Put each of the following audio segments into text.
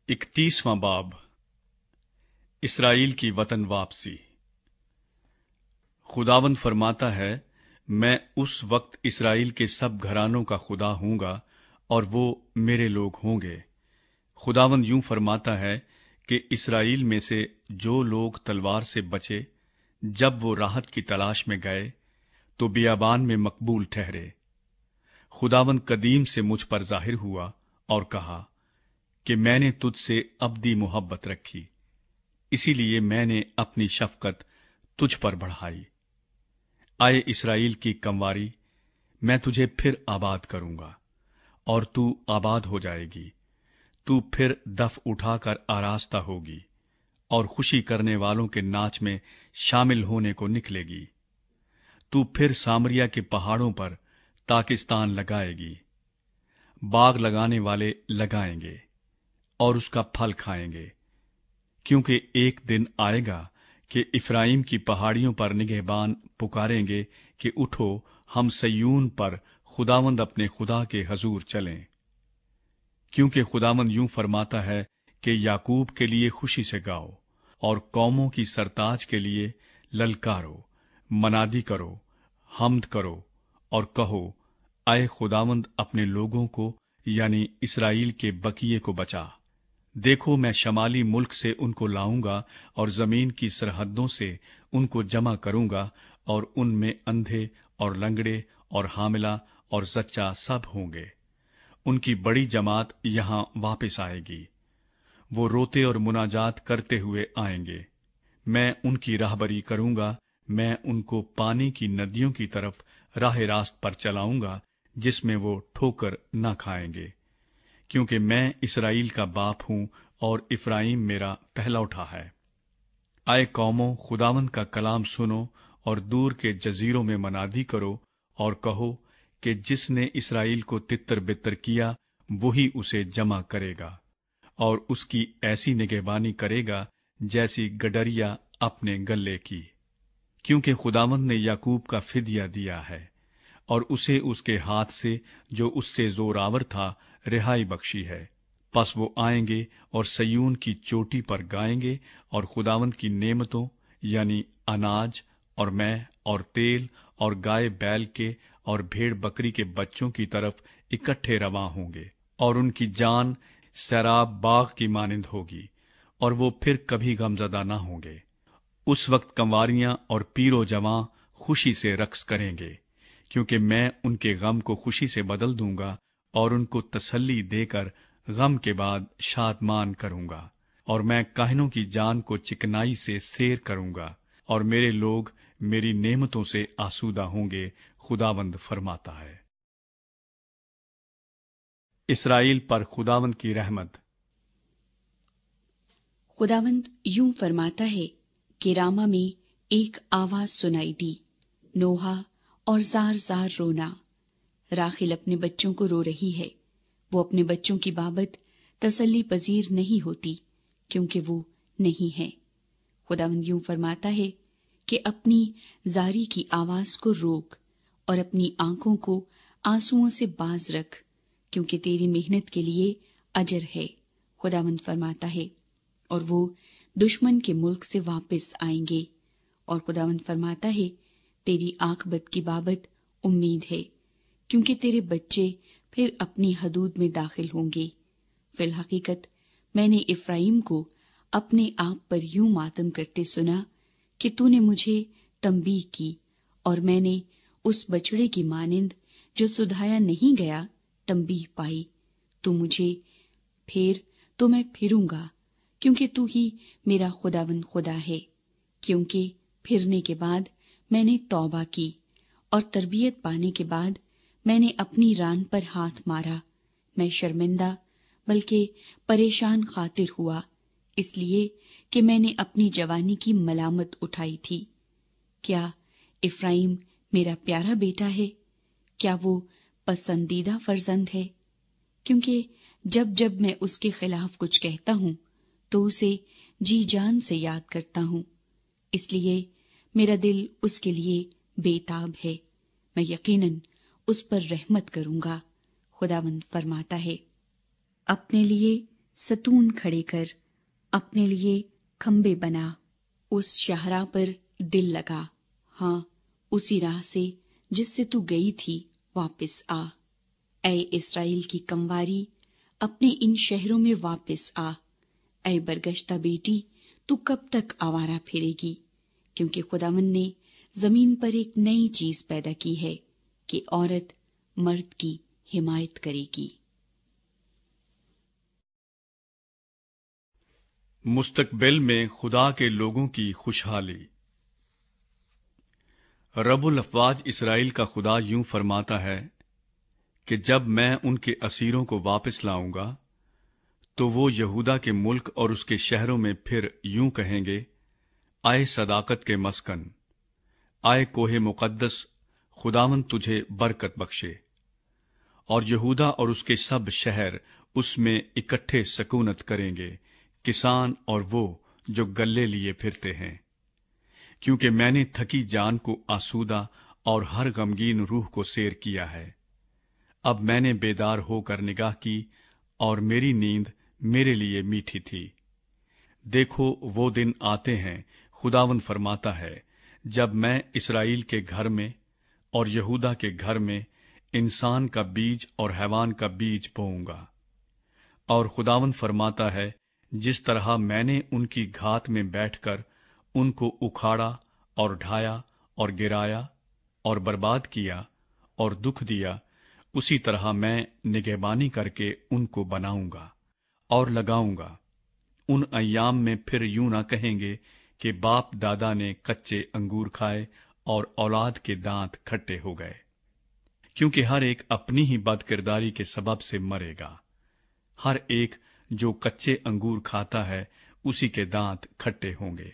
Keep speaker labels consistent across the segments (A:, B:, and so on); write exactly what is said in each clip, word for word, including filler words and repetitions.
A: اکتیسواں باب اسرائیل کی وطن واپسی۔ خداوند فرماتا ہے، میں اس وقت اسرائیل کے سب گھرانوں کا خدا ہوں گا اور وہ میرے لوگ ہوں گے۔ خداوند یوں فرماتا ہے کہ اسرائیل میں سے جو لوگ تلوار سے بچے، جب وہ راحت کی تلاش میں گئے تو بیابان میں مقبول ٹھہرے۔ خداوند قدیم سے مجھ پر ظاہر ہوا اور کہا کہ میں نے تجھ سے ابدی محبت رکھی، اسی لیے میں نے اپنی شفقت تجھ پر بڑھائی۔ آئے اسرائیل کی کمواری، میں تجھے پھر آباد کروں گا اور تو آباد ہو جائے گی۔ تو پھر دف اٹھا کر آراستہ ہوگی اور خوشی کرنے والوں کے ناچ میں شامل ہونے کو نکلے گی۔ تو پھر سامریا کے پہاڑوں پر تاکستان لگائے گی، باغ لگانے والے لگائیں گے اور اس کا پھل کھائیں گے، کیونکہ ایک دن آئے گا کہ افرائیم کی پہاڑیوں پر نگہبان پکاریں گے کہ اٹھو، ہم سیون پر خداوند اپنے خدا کے حضور چلیں۔ کیونکہ خداوند یوں فرماتا ہے کہ یعقوب کے لیے خوشی سے گاؤ اور قوموں کی سرتاج کے لیے للکارو، منادی کرو، حمد کرو اور کہو، اے خداوند اپنے لوگوں کو یعنی اسرائیل کے بقیے کو بچا۔ دیکھو، میں شمالی ملک سے ان کو لاؤں گا اور زمین کی سرحدوں سے ان کو جمع کروں گا، اور ان میں اندھے اور لنگڑے اور حاملہ اور زچہ سب ہوں گے۔ ان کی بڑی جماعت یہاں واپس آئے گی، وہ روتے اور مناجات کرتے ہوئے آئیں گے۔ میں ان کی راہبری کروں گا، میں ان کو پانی کی ندیوں کی طرف راہ راست پر چلاؤں گا، جس میں وہ ٹھوکر نہ کھائیں گے، کیونکہ میں اسرائیل کا باپ ہوں اور افرائیم میرا پہلوٹا ہے۔ آئے قوموں، خداوند کا کلام سنو اور دور کے جزیروں میں منادی کرو اور کہو کہ جس نے اسرائیل کو تتر بتر کیا وہی اسے جمع کرے گا اور اس کی ایسی نگہبانی کرے گا جیسی گڈریا اپنے گلے کی، کیونکہ خداوند نے یعقوب کا فدیہ دیا ہے اور اسے اس کے ہاتھ سے جو اس سے زوراور تھا رہائی بخشی ہے۔ پس وہ آئیں گے اور سیون کی چوٹی پر گائیں گے اور خداوند کی نعمتوں یعنی اناج اور مے اور تیل اور گائے بیل کے اور بھیڑ بکری کے بچوں کی طرف اکٹھے رواں ہوں گے، اور ان کی جان سیراب باغ کی مانند ہوگی، اور وہ پھر کبھی غمزدہ نہ ہوں گے۔ اس وقت کنواریاں اور پیر و جواں خوشی سے رقص کریں گے، کیونکہ میں ان کے غم کو خوشی سے بدل دوں گا اور ان کو تسلی دے کر غم کے بعد شادمان کروں گا، اور میں کاہنوں کی جان کو چکنائی سے سیر کروں گا، اور میرے لوگ میری نعمتوں سے آسودہ ہوں گے، خداوند فرماتا ہے۔ اسرائیل پر خداوند کی رحمت۔
B: خداوند یوں فرماتا ہے کہ راما میں ایک آواز سنائی دی، نوحہ اور زار زار رونا۔ راخل اپنے بچوں کو رو رہی ہے، وہ اپنے بچوں کی بابت تسلی پذیر نہیں ہوتی، کیونکہ وہ نہیں ہے۔ خداوند یوں فرماتا ہے کہ اپنی زاری کی آواز کو روک اور اپنی آنکھوں کو آنسوؤں سے باز رکھ، کیونکہ تیری محنت کے لیے اجر ہے، خداوند فرماتا ہے، اور وہ دشمن کے ملک سے واپس آئیں گے۔ اور خداوند فرماتا ہے، تیری عاقبت کی بابت امید ہے، کیونکہ تیرے بچے پھر اپنی حدود میں داخل ہوں گے۔ فی الحقیقت میں نے افرائیم کو اپنے آپ پر یوں ماتم کرتے سنا کہ تو نے مجھے تنبیہ کی، اور میں نے اس بچڑے کی مانند جو سدھایا نہیں گیا تنبیہ پائی۔ تو مجھے پھر تو میں پھروں گا، کیونکہ تو ہی میرا خداوند خدا ہے۔ کیونکہ پھرنے کے بعد میں نے توبہ کی، اور تربیت پانے کے بعد میں نے اپنی ران پر ہاتھ مارا۔ میں شرمندہ بلکہ پریشان خاطر ہوا، اس لیے کہ میں نے اپنی جوانی کی ملامت اٹھائی تھی۔ کیا افرائیم میرا پیارا بیٹا ہے؟ کیا وہ پسندیدہ فرزند ہے؟ کیونکہ جب جب میں اس کے خلاف کچھ کہتا ہوں تو اسے جی جان سے یاد کرتا ہوں، اس لیے میرا دل اس کے لیے بے تاب ہے۔ میں یقیناً اس پر رحمت کروں گا، خداوند فرماتا ہے۔ اپنے لیے ستون کھڑے کر، اپنے لیے کھمبے بنا۔ اس شاہراہ پر دل لگا، ہاں اسی راہ سے جس سے تو گئی تھی واپس آ۔ اے اسرائیل کی کمواری، اپنے ان شہروں میں واپس آ۔ اے برگشتہ بیٹی، تو کب تک آوارہ پھرے گی؟ کیونکہ خداوند نے زمین پر ایک نئی چیز پیدا کی ہے کہ عورت مرد کی حمایت کرے گی۔
A: مستقبل میں خدا کے لوگوں کی خوشحالی۔ رب الافواج اسرائیل کا خدا یوں فرماتا ہے کہ جب میں ان کے اسیروں کو واپس لاؤں گا تو وہ یہودا کے ملک اور اس کے شہروں میں پھر یوں کہیں گے، آئے صداقت کے مسکن، آئے کوہ مقدس، خداوند تجھے برکت بخشے۔ اور یہودا اور اس کے سب شہر اس میں اکٹھے سکونت کریں گے، کسان اور وہ جو گلے لیے پھرتے ہیں، کیونکہ میں نے تھکی جان کو آسودہ اور ہر غمگین روح کو سیر کیا ہے۔ اب میں نے بیدار ہو کر نگاہ کی اور میری نیند میرے لیے میٹھی تھی۔ دیکھو وہ دن آتے ہیں، خداوند فرماتا ہے، جب میں اسرائیل کے گھر میں اور یہودا کے گھر میں انسان کا بیج اور حیوان کا بیج بوؤں گا۔ اور خداوند فرماتا ہے، جس طرح میں نے ان کی گھات میں بیٹھ کر ان کو اکھاڑا اور ڈھایا اور گرایا اور برباد کیا اور دکھ دیا، اسی طرح میں نگہبانی کر کے ان کو بناؤں گا اور لگاؤں گا۔ ان ایام میں پھر یوں نہ کہیں گے کہ باپ دادا نے کچے انگور کھائے اور اولاد کے دانت کھٹے ہو گئے، کیونکہ ہر ایک اپنی ہی بد کرداری کے سبب سے مرے گا۔ ہر ایک جو کچے انگور کھاتا ہے اسی کے دانت کھٹے ہوں گے۔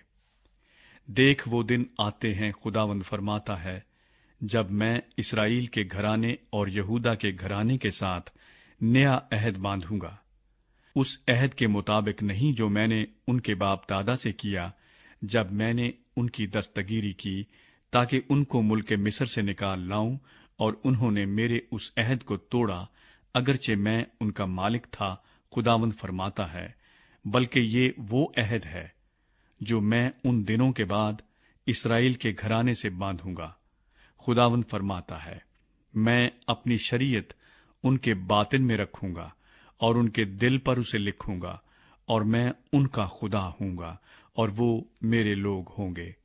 A: دیکھ وہ دن آتے ہیں، خداوند فرماتا ہے، جب میں اسرائیل کے گھرانے اور یہودا کے گھرانے کے ساتھ نیا عہد باندھوں گا، اس عہد کے مطابق نہیں جو میں نے ان کے باپ دادا سے کیا جب میں نے ان کی دستگیری کی تاکہ ان کو ملک مصر سے نکال لاؤں، اور انہوں نے میرے اس عہد کو توڑا اگرچہ میں ان کا مالک تھا، خداوند فرماتا ہے، بلکہ یہ وہ عہد ہے جو میں ان دنوں کے بعد اسرائیل کے گھرانے سے باندھوں گا، خداوند فرماتا ہے۔ میں اپنی شریعت ان کے باطن میں رکھوں گا اور ان کے دل پر اسے لکھوں گا، اور میں ان کا خدا ہوں گا اور وہ میرے لوگ ہوں گے۔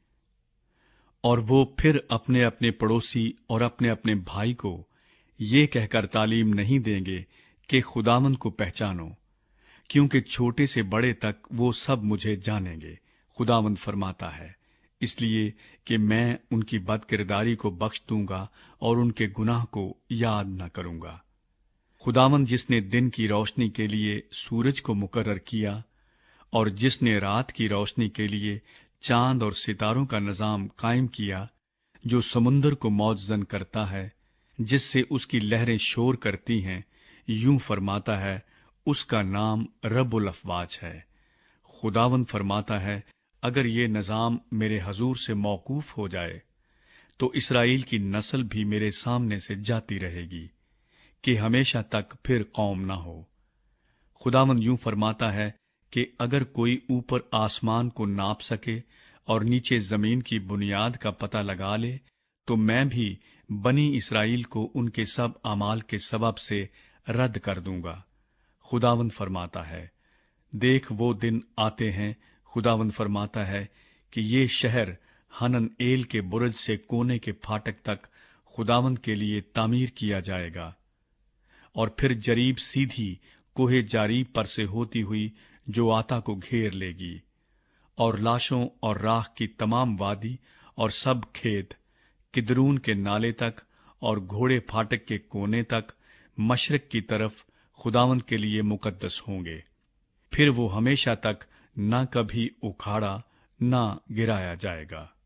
A: اور وہ پھر اپنے اپنے پڑوسی اور اپنے اپنے بھائی کو یہ کہہ کر تعلیم نہیں دیں گے کہ خداوند کو پہچانو، کیونکہ چھوٹے سے بڑے تک وہ سب مجھے جانیں گے، خداوند فرماتا ہے، اس لیے کہ میں ان کی بد کرداری کو بخش دوں گا اور ان کے گناہ کو یاد نہ کروں گا۔ خداوند جس نے دن کی روشنی کے لیے سورج کو مقرر کیا اور جس نے رات کی روشنی کے لیے چاند اور ستاروں کا نظام قائم کیا، جو سمندر کو موجزن کرتا ہے، جس سے اس کی لہریں شور کرتی ہیں، یوں فرماتا ہے، اس کا نام رب الافواج ہے۔ خداوند فرماتا ہے، اگر یہ نظام میرے حضور سے موقوف ہو جائے تو اسرائیل کی نسل بھی میرے سامنے سے جاتی رہے گی کہ ہمیشہ تک پھر قوم نہ ہو۔ خداوند یوں فرماتا ہے کہ اگر کوئی اوپر آسمان کو ناپ سکے اور نیچے زمین کی بنیاد کا پتہ لگا لے، تو میں بھی بنی اسرائیل کو ان کے سب اعمال کے سبب سے رد کر دوں گا، خداوند فرماتا ہے۔ دیکھ وہ دن آتے ہیں، خداوند فرماتا ہے، کہ یہ شہر ہنن ایل کے برج سے کونے کے پھاٹک تک خداوند کے لیے تعمیر کیا جائے گا، اور پھر جریب سیدھی کوہ جاریب پر سے ہوتی ہوئی جو آتا کو گھیر لے گی، اور لاشوں اور راکھ کی تمام وادی اور سب کھیت کدرون کے نالے تک اور گھوڑے پھاٹک کے کونے تک مشرق کی طرف خداوند کے لیے مقدس ہوں گے۔ پھر وہ ہمیشہ تک نہ کبھی اکھاڑا نہ گرایا جائے گا۔